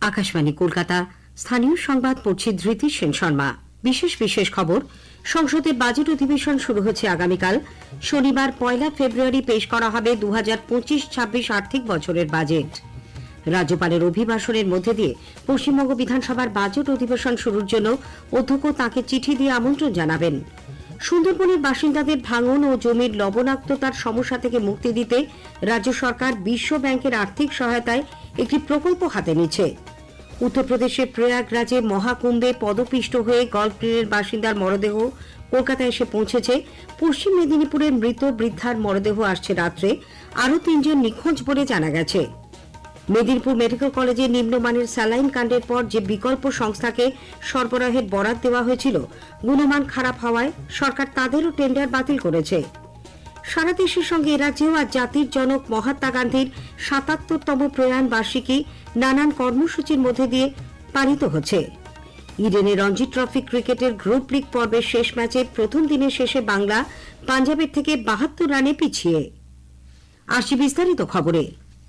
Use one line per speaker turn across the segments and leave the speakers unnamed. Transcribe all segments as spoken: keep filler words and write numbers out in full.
আকাশবাণী কলকাতা, স্থানীয় সংবাদ পড়ছি ধৃতি সেন শর্মা। বিশেষ বিশেষ খবর। সংসদের বাজেট অধিবেশন শুরু হচ্ছে আগামীকাল। শনিবার পয়লা ফেব্রুয়ারি পেশ করা হবে দু হাজার পঁচিশ ছাব্বিশ আর্থিক বছরের বাজেট। রাজ্যপালের অভিভাষণের মধ্যে দিয়ে পশ্চিমবঙ্গ বিধানসভার বাজেট অধিবেশন শুরুর জন্য অধ্যক্ষ তাঁকে চিঠি দিয়ে আমন্ত্রণ জানাবেন। সুন্দরবনের বাসিন্দাদের ভাঙন ও জমির লবণাক্ততার সমস্যা থেকে মুক্তি দিতে রাজ্য সরকার বিশ্ব ব্যাংকের আর্থিক সহায়তায় একটি প্রকল্প হাতে নিচ্ছে। উত্তরপ্রদেশের প্রয়াগরাজে মহাকুম্ভে পদপিষ্ট হয়ে গলফ গ্রিনের বাসিন্দার মরদেহ কলকাতায় এসে পৌঁছেছে। পশ্চিম মেদিনীপুরের মৃত বৃদ্ধার মরদেহ আসছে রাত্রে। আরও তিনজন নিখোঁজ বলে জানা গেছে। মেদিনীপুর মেডিকেল কলেজে নিম্নমানের স্যালাইন কাণ্ডের পর যে বিকল্প সংস্থাকে সরবরাহের বরাদ দেওয়া হয়েছিল, গুণমান খারাপ হওয়ায় সরকার তাদেরও টেন্ডার বাতিল করেছে। সারা দেশের সঙ্গে এরাজ্যেও আজ জাতির জনক মহাত্মা গান্ধীর সাতাত্তরতম প্রয়াণ বার্ষিকী নানান কর্মসূচির মধ্যে দিয়ে পালিত হচ্ছে। ইডেনে রঞ্জি ট্রফি ক্রিকেটের গ্রুপ লিগ পর্বের শেষ ম্যাচে প্রথম দিনের শেষে বাংলা পাঞ্জাবের থেকে বাহাত্তর রানে পিছিয়ে। আসছি বিস্তারিত খবরে।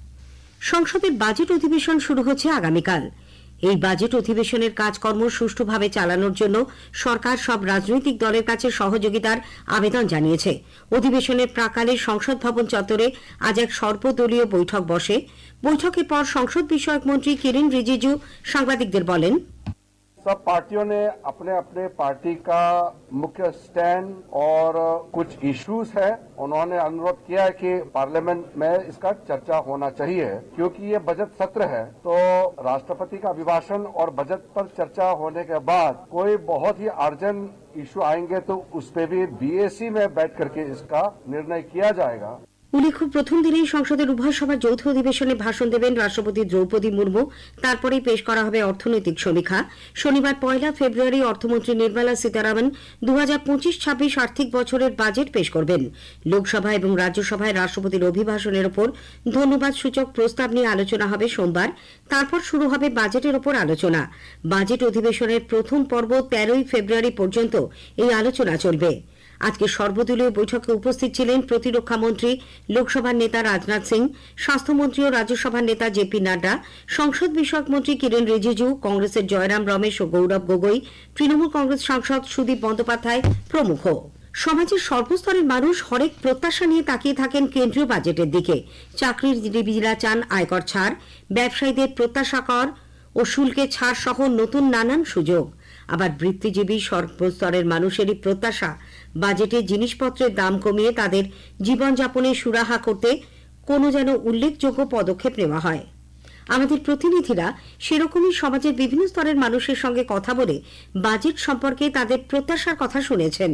সংসদের বাজেট অধিবেশন শুরু হচ্ছে আগামীকাল। এই বাজেট অধিবেশনের কাজকর্ম সুষ্ঠুভাবে চালানোর জন্য সরকার সব রাজনৈতিক দলের কাছে সহযোগিতার আবেদন জানিয়েছে। অধিবেশনের প্রাকালে সংসদ ভবন চত্বরে আজ এক সর্বদলীয় বৈঠক বসে। বৈঠকের পর সংসদ বিষয়ক মন্ত্রী কিরেন রিজিজু সাংবাদিকদের বলেন,
सब पार्टियों ने अपने अपने पार्टी का मुख्य स्टैंड और कुछ इश्यूज है, उन्होंने अनुरोध किया है कि पार्लियामेंट में इसका चर्चा होना चाहिए। क्योंकि ये बजट सत्र है तो राष्ट्रपति का अभिभाषण और बजट पर चर्चा होने के बाद कोई बहुत ही अर्जेंट इशू आएंगे तो उस पे भी बीएसी में बैठ करके इसका निर्णय किया जाएगा।
উল্লেখ্য, প্রথম দিনেই সংসদের উভয় সভার যৌথ অধিবেশনে ভাষণ দেবেন রাষ্ট্রপতি দ্রৌপদী মুর্মু। তারপরেই পেশ করা হবে অর্থনৈতিক সমীক্ষা। শনিবার পয়লা ফেব্রুয়ারি অর্থমন্ত্রী নির্মলা সীতারামন দু হাজার পঁচিশ ছাব্বিশ আর্থিক বছরের বাজেট পেশ করবেন। লোকসভা এবং রাজ্যসভায় রাষ্ট্রপতির অভিভাষণের ওপর ধন্যবাদ সূচক প্রস্তাব নিয়ে আলোচনা হবে সোমবার। তারপর শুরু হবে বাজেটের ওপর আলোচনা। বাজেট অধিবেশনের প্রথম পর্ব তেরোই ফেব্রুয়ারি পর্যন্ত এই আলোচনা চলবে। আজকে সর্বদলীয় বৈঠকে উপস্থিত ছিলেন প্রতিরক্ষা মন্ত্রী, লোকসভার নেতা রাজনাথ সিং, স্বাস্থ্যমন্ত্রী ও রাজ্যসভার নেতা জেপি নাড্ডা, সংসদ বিষয়ক মন্ত্রী কিরেন রিজিজু, কংগ্রেসের জয়রাম রমেশ ও গৌরব গগৈ, তৃণমূল কংগ্রেস সাংসদ সুদীপ বন্দ্যোপাধ্যায় প্রমুখ। সমাজের সর্বস্তরের মানুষ হরেক প্রত্যাশা নিয়ে তাকিয়ে থাকেন কেন্দ্রীয় বাজেটের দিকে। চাকরিজীবীরা চান আয়কর ছাড়, ব্যবসায়ীদের প্রত্যাশা কর ও শুল্কে ছাড় সহ নতুন নানান সুযোগ। আবার বৃত্তিজীবী সর্বস্তরের মানুষেরই প্রত্যাশা বাজেটে জিনিসপত্রের দাম কমিয়ে তাদের জীবনযাপনে সুরাহা করতে কোনো যেন উল্লেখযোগ্য পদক্ষেপ নেওয়া হয়। আমাদের প্রতিনিধিরা সেরকমই সমাজের বিভিন্ন স্তরের মানুষের সঙ্গে কথা বলে বাজেট সম্পর্কে তাদের প্রত্যাশার কথা শুনেছেন।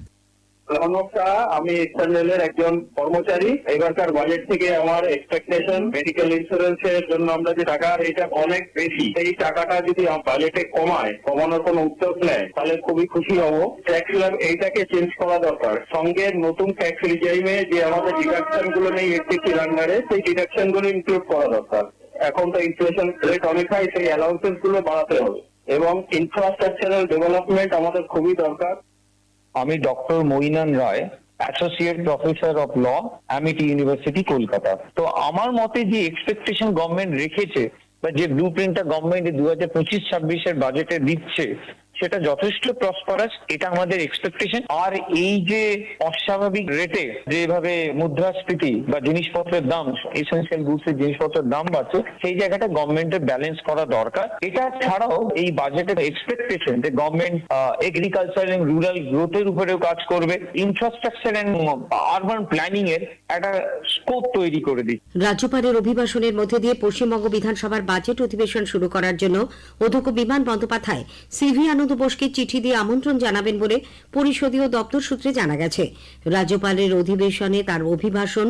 নমস্কার, আমি ইস্টার্ন রেলের একজন কর্মচারী। এবারকার বাজেট থেকে আমার এক্সপেকটেশন মেডিকেল ইন্স্যুরেন্সের জন্য আমরা যে টাকা, এটা অনেক বেশি। এই টাকাটা যদি বাজেটে কমায়, কমানোর কোনো উদ্যোগ নেয়, তাহলে খুবই খুশি হব। ট্যাক্স স্ল্যাব এইটাকে চেঞ্জ করা দরকার। সঙ্গে নতুন ট্যাক্স রিজাইমে যে আমাদের ডিডাকশন গুলো নেই এসটিসির আন্ডারে, সেই ডিডাকশন গুলো ইনক্লুড করা দরকার। এখন তো ইনফ্লেশন রেট অনেক হাই, সেই অ্যালাউন্সেস গুলো বাড়াতে হবে এবং ইনফ্রাস্ট্রাকচারাল ডেভেলপমেন্ট আমাদের খুবই দরকার।
আমি doctor Mainan Roy, associate professor of law, Amity university, Kolkata. তো আমার মতে যে এক্সপেকটেশন গভর্নমেন্ট রেখেছে বা যে ব্লু প্রিন্টটা গভর্নমেন্ট দু হাজার পঁচিশ ছাব্বিশের বাজেটে দিচ্ছে, সেটা যথেষ্ট প্রসপারাস, এটা আমাদের এক্সপেকটেশন। আর এই যে অস্বাভাবিক রেটে যেভাবে মুদ্রাস্ফীতি বা জিনিসপত্রের দাম, এসেনশিয়াল গুডসের জিনিসপত্রের দাম বাড়ছে, সেই জায়গাটা গভর্নমেন্টের ব্যালেন্স করা দরকার। এটা ছাড়াও এই বাজেটের এক্সপেকটেশন যে গভর্নমেন্ট এগ্রিকালচার এবং রুরাল গ্রোথের উপরেও কাজ করবে, ইনফ্রাস্ট্রাকচার এন্ড আরবান প্ল্যানিং এর একটা স্কোপ তৈরি করে দিচ্ছে।
রাজ্যপালের অভিভাষণের মধ্যে দিয়ে পশ্চিমবঙ্গ বিধানসভার বাজেট অধিবেশন শুরু করার জন্য অধ্যক্ষ বিমান বন্দ্যোপাধ্যায় সিভি আনন্দ বোসকে চিঠি দিয়ে আমন্ত্রণ জানাবেন বলে পরিষদীয় দপ্তর সূত্রে জানা গেছে। রাজ্যপালের অধিবেশনে তার অভিভাষণ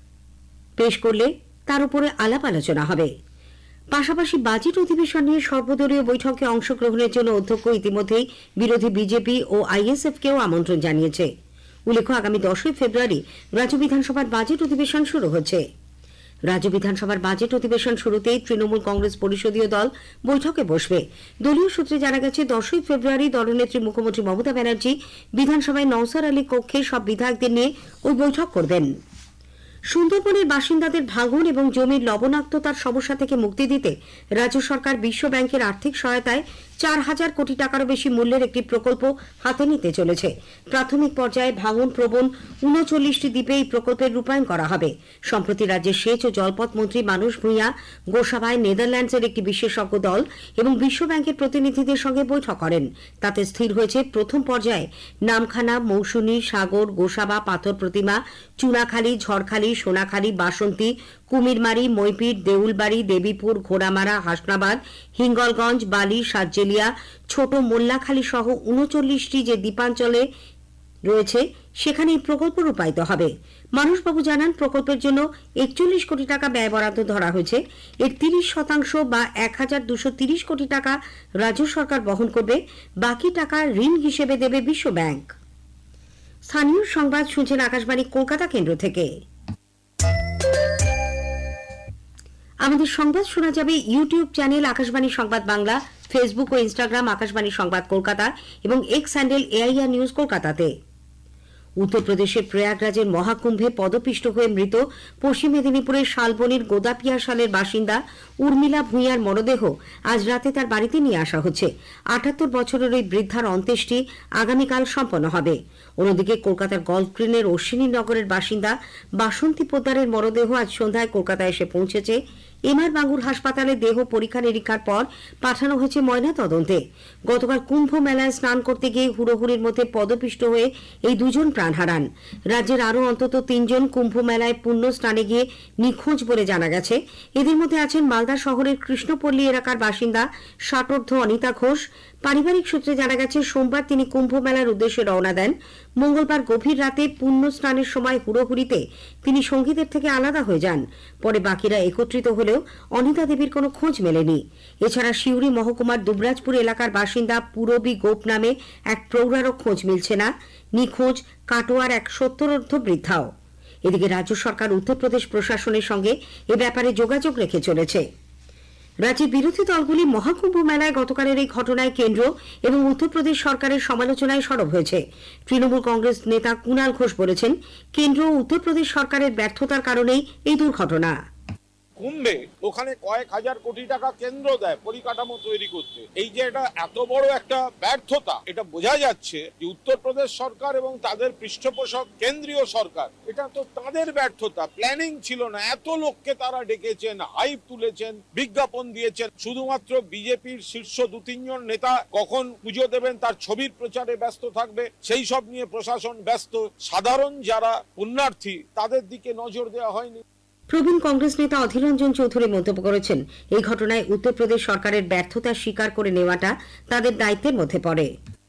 পেশ করলে তার উপরে আলাপ আলোচনা হবে। পাশাপাশি বাজেট অধিবেশন নিয়ে সর্বদলীয় বৈঠকে অংশগ্রহণের জন্য অধ্যক্ষ ইতিমধ্যেই বিরোধী বিজেপি ও আইএসএফ কেও আমন্ত্রণ জানিয়েছে। উল্লেখ্য, আগামী দশই ফেব্রুয়ারি রাজ্য বিধানসভার বাজেট অধিবেশন শুরু হচ্ছে। রাজ্য বিধানসভার বাজেট অধিবেশন শুরুতেই তৃণমূল কংগ্রেস পরিষদীয় দল বৈঠকে বসবে। দলীয় সূত্রে জানা গেছে, দশই ফেব্রুয়ারি দলনেত্রী মুখ্যমন্ত্রী মমতা ব্যানার্জি বিধানসভায় নওসার আলী কক্ষে সব বিধায়কদের নিয়ে ওই বৈঠক করবেন। সুন্দরবনের বাসিন্দাদের ভাঙন এবং জমির লবণাক্ততার সমস্যা থেকে মুক্তি দিতে রাজ্য সরকার বিশ্ব ব্যাংকের আর্থিক সহায়তায় চার হাজার কোটি টাকারও বেশি মূল্যের একটি প্রকল্প হাতে নিতে চলেছে। প্রাথমিক পর্যায়ে ভাঙন প্রবণ উনচল্লিশটি দ্বীপে এই প্রকল্পের রূপায়ণ করা হবে। সম্প্রতি রাজ্যের সেচ ও জলপথ মন্ত্রী মানস ভূঁইয়া গোসাবায় নেদারল্যান্ডসের একটি বিশেষজ্ঞ দল এবং বিশ্ব ব্যাংকের প্রতিনিধিদের সঙ্গে বৈঠক করেন। তাতে স্থির হয়েছে প্রথম পর্যায়ে নামখানা, মৌসুনী, সাগর, গোসাবা, পাথর প্রতিমা, চুনাখালী, ঝড়খালী, সোনাখালী, বাসন্তী, কুমিরমারি, মইপিট, দেউলবাড়ি, দেবীপুর, ঘোড়ামারা, হাসনাবাদ, হিঙ্গলগঞ্জ, বালি, সাতজেলিয়া, ছোট মোল্লাখালী সহ উনচল্লিশটি যে দ্বীপাঞ্চলে রয়েছে সেখানে এই প্রকল্প রূপায়িত হবে। মানসবাবু জানান, প্রকল্পের জন্য একচল্লিশ কোটি টাকা ব্যয় বরাদ্দ ধরা হয়েছে। এর তিরিশ শতাংশ বা এক হাজার দুশো তিরিশ কোটি টাকা রাজ্য সরকার বহন করবে, বাকি টাকা ঋণ হিসেবে দেবে বিশ্ব ব্যাংক। স্থানীয় সংবাদ শুনছেন আকাশবাণী কলকাতা কেন্দ্র থেকে। আমাদের সংবাদ শোনা যাবে YouTube channel Akashvani Sangbad Bangla, Facebook ও ইনস্টাগ্রাম আকাশবাণী সংবাদ কলকাতা এবং এক্স হ্যান্ডেল এআইআর নিউজ কলকাতাতে। উত্তরপ্রদেশের প্রয়াগরাজের মহাকুম্ভে পদপিষ্ট হয়ে মৃত পশ্চিম মেদিনীপুরের শালবনির গোদাপিয়া শালের বাসিন্দা উর্মিলা ভূঁইয়ার মরদেহ আজ রাতে তার বাড়িতে নিয়ে আসা হচ্ছে। আটাত্তর বছরের ওই বৃদ্ধার অন্ত্যেষ্টি আগামীকাল সম্পন্ন হবে। অন্যদিকে কলকাতার গল্ফগ্রিনের অশ্বিনী নগরের বাসিন্দা বাসন্তী পোদ্দারের মরদেহ আজ সন্ধ্যায় কলকাতায় এসে পৌঁছেছে। এমআর বাঙ্গুর হাসপাতালে দেহ পরীক্ষা নিরীক্ষার পর পাঠানো হয়েছে ময়না তদন্তে। গতকাল কুম্ভ মেলায় স্নান করতে গিয়ে হুড়োহুড়ির মধ্যে পদপিষ্ট হয়ে এই দুজন প্রাণ হারান। রাজ্যের আরও অন্তত তিনজন কুম্ভ মেলায় পুণ্য স্নানে গিয়ে নিখোঁজ বলে জানা গেছে। এদের মধ্যে আছেন মালদা শহরের কৃষ্ণপল্লী এলাকার বাসিন্দা ষাটোর্ধ্ব অনিতা ঘোষ। পারিবারিক সূত্রে জানা গেছে, সোমবার তিনি কুম্ভ মেলার উদ্দেশ্যে রওনা দেন। মঙ্গলবার গভীর রাতে পুণ্য স্নানের সময় হুড়োহুড়িতে তিনি সঙ্গীদের থেকে আলাদা হয়ে যান। পরে বাকিরা একত্রিত হলেও অনিতা দেবীর কোনো খোঁজ মেলেনি। এছাড়া সিউড়ি মহকুমার দুবরাজপুর এলাকার বাসিন্দা পুরবী গোপ নামে এক প্রৌঢ়ারও খোঁজ মিলছে না। নিখোঁজ কাটোয়ার এক সত্তরোর্ধ্ব বৃদ্ধাও। এদিকে রাজ্য সরকার উত্তরপ্রদেশ প্রশাসনের সঙ্গে এ ব্যাপারে যোগাযোগ রেখে চলেছে। রাজ্যের বিরোধী দলগুলি মহাকুম্ভ মেলায় গতকালের এই ঘটনায় কেন্দ্র এবং উত্তরপ্রদেশ সরকারের সমালোচনায় সরব হয়েছে। তৃণমূল কংগ্রেস নেতা কুণাল ঘোষ বলেছেন, কেন্দ্র ও উত্তরপ্রদেশ সরকারের ব্যর্থতার কারণেই এই দুর্ঘটনা।
কুম্ভে ওখানে কয়েক হাজার কোটি টাকা কেন্দ্র দেয় পরিকাঠামো তৈরি করতে। এই যে এটা এত বড় একটা ব্যর্থতা, এটা বোঝা যাচ্ছে যে উত্তরপ্রদেশ সরকার এবং তাদের পৃষ্ঠপোষক কেন্দ্রীয় সরকার, এটা তো তাদের ব্যর্থতা। প্ল্যানিং ছিল না। এত লোককে তারা ডেকেছেন, হাইপ তুলেছেন, বিজ্ঞাপন দিয়েছেন। শুধুমাত্র বিজেপির শীর্ষ দু তিনজন নেতা কখন পুজো দেবেন তার ছবির প্রচারে ব্যস্ত থাকবে, সেই সব নিয়ে প্রশাসন ব্যস্ত। সাধারণ যারা পুণ্যার্থী তাদের দিকে নজর দেওয়া হয়নি।
প্রবীণ কংগ্রেস নেতা অধীর রঞ্জন চৌধুরী মন্তব্য করেছেন, এই ঘটনায় উত্তরপ্রদেশ সরকারের ব্যর্থতা স্বীকার করে নেওয়াটা তাদের দায়িত্বের মধ্যে পড়ে।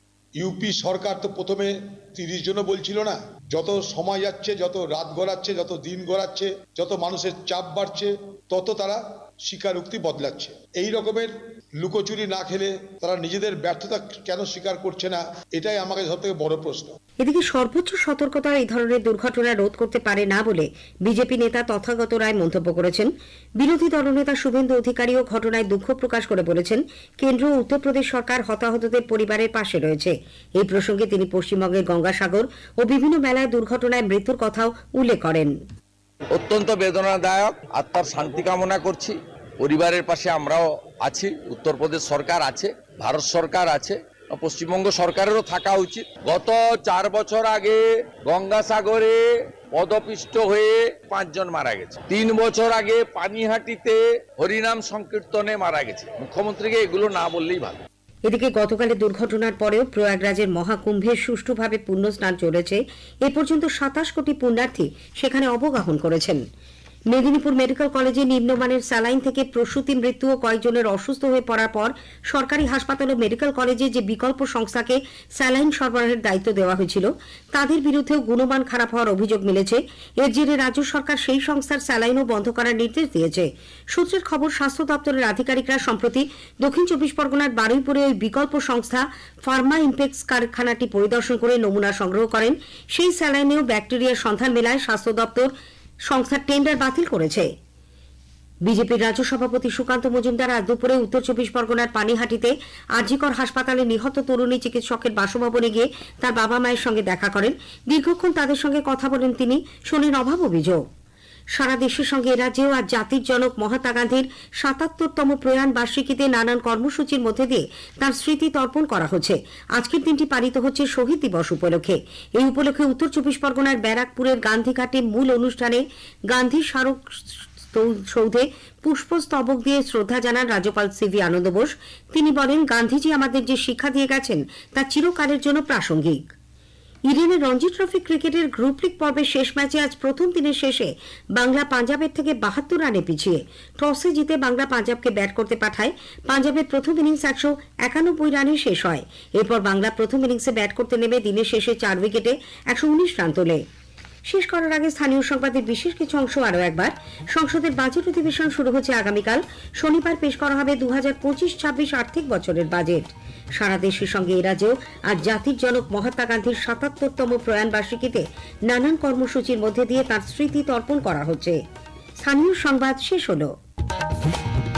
ইউপি সরকার তো প্রথমে তিরিশ জনও বলছিল না। যত সময় যাচ্ছে, যত রাত গড়াচ্ছে, যত দিন গড়াচ্ছে, যত মানুষের চাপ বাড়ছে, তত তারা স্বীকারোক্তি বদলাচ্ছে। এই রকমের লুকোচুরি না খেলে তারা নিজেদের ব্যর্থতা কেন স্বীকার করছে না, এটাই আমাকে সব থেকে বড় প্রশ্ন।
এদিকে সর্বোচ্চ সতর্কতা এই ধরনের দুর্ঘটনা রোধ করতে পারে না বলে বিজেপি নেতা তথাগত রায় মন্তব্য করেছেন। বিরোধী দলনেতা শুভেন্দু অধিকারীও ঘটনায় দুঃখ প্রকাশ করে বলেছেন, কেন্দ্র ও উত্তরপ্রদেশ সরকার হতাহতদের পরিবারের পাশে রয়েছে। এই প্রসঙ্গে তিনি পশ্চিমবঙ্গের গঙ্গাসাগর ও বিভিন্ন মেলায় দুর্ঘটনায় মৃত্যুর কথাও উল্লেখ করেন।
অত্যন্ত বেদনাদায়ক। আত্মার শান্তি কামনা করছি। পরিবারের পাশে আমরাও আছি, উত্তরপ্রদেশ সরকার আছে, ভারত সরকার আছে, পশ্চিমবঙ্গ সরকারেরও থাকা উচিত। গত চার বছর আগে গঙ্গাসাগরে পদপিষ্ট হয়ে পাঁচজন মারা গেছে। তিন বছর আগে পানিহাটিতে হরিনাম সংকীর্তনে মারা গেছে। মুখ্যমন্ত্রীকে এগুলো না বললেই ভালো।
এদিকে গতকালের দুর্ঘটনার পরেও প্রয়াগরাজের মহাকুম্ভে সুষ্ঠুভাবে পুণ্য স্নান চলেছে। এ পর্যন্ত সাতাশ কোটি পুণ্যার্থী সেখানে অবগাহন করেছেন। মেদিনীপুর মেডিকেল কলেজে নিম্নমানের স্যালাইন থেকে প্রসূতি মৃত্যু ও কয়েকজনের অসুস্থ হয়ে পড়ার পর সরকারি হাসপাতাল ও মেডিকেল কলেজে যে বিকল্প সংস্থাকে স্যালাইন সরবরাহের দায়িত্ব দেওয়া হয়েছিল, তাদের বিরুদ্ধেও গুণমান খারাপ হওয়ার অভিযোগ মিলেছে। এর জেরে রাজ্য সরকার সেই সংস্থার স্যালাইনও বন্ধ করার নির্দেশ দিয়েছে। সূত্রের খবর, স্বাস্থ্য দপ্তরের আধিকারিকরা সম্প্রতি দক্ষিণ চব্বিশ পরগনার বারুইপুরে ওই বিকল্প সংস্থা ফার্মা ইম্পেক্স কারখানাটি পরিদর্শন করে নমুনা সংগ্রহ করেন। সেই স্যালাইনেও ব্যাকটেরিয়ার সন্ধান মেলায় স্বাস্থ্য দপ্তর সংস্থার টেন্ডার বাতিল করেছে। বিজেপির রাজ্য সভাপতি সুকান্ত মজুমদার আজ দুপুরে উত্তর চব্বিশ পরগনার পানিহাটিতে আরজিকর হাসপাতালে নিহত তরুণী চিকিৎসকের বাসভবনে গিয়ে তার বাবা মায়ের সঙ্গে দেখা করেন। দীর্ঘক্ষণ তাদের সঙ্গে কথা বলেন তিনি। শোনেন অভাব অভিযোগ। সারা দেশের সঙ্গে রাজ্যেও আজ জাতির জনক মহাত্মা গান্ধীর সাতাত্তরতম প্রয়াণ বার্ষিকীতে নানান কর্মসূচির মধ্যে দিয়ে তাঁর স্মৃতি তর্পণ করা হচ্ছে। আজকের দিনটি পালিত হচ্ছে শহীদ দিবস উপলক্ষে। এই উপলক্ষে উত্তর চব্বিশ পরগনার ব্যারাকপুরের গান্ধীঘাটে মূল অনুষ্ঠানে গান্ধী স্মারক সৌধে পুষ্পস্তবক দিয়ে শ্রদ্ধা জানান রাজ্যপাল সিভি আনন্দ বোস। তিনি বলেন, গান্ধীজি আমাদের যে শিক্ষা দিয়ে গেছেন তা চিরকালের জন্য প্রাসঙ্গিক। ইডেনের রঞ্জি ট্রফি ক্রিকেটের গ্রুপ লিগ পর্বের শেষ ম্যাচে আজ প্রথম দিনের শেষে বাংলা পাঞ্জাবের থেকে বাহাত্তর রানে পিছিয়ে। টসে জিতে বাংলা পাঞ্জাবকে ব্যাট করতে পাঠায়। পাঞ্জাবের প্রথম ইনিংস একশো একানব্বই রানে শেষ হয়। এরপর বাংলা প্রথম ইনিংসে ব্যাট করতে নেমে দিনের শেষে চার উইকেটে একশো উনিশ রান তোলে। শেষ করার আগে স্থানীয় সংবাদের বিশেষ কিছু অংশ আরও একবার। সংসদের বাজেট অধিবেশন শুরু হচ্ছে আগামীকাল। শনিবার পেশ করা হবে দু হাজার পঁচিশ ছাব্বিশ আর্থিক বছরের বাজেট। সারা দেশের সঙ্গে এ রাজ্যেও আজ জাতির জনক মহাত্মা গান্ধীর সাতাত্তরতম প্রয়াণ বার্ষিকীতে নানান কর্মসূচির মধ্যে দিয়ে তাঁর স্মৃতি তর্পণ করা হচ্ছে। স্থানীয় সংবাদ শেষ হলো।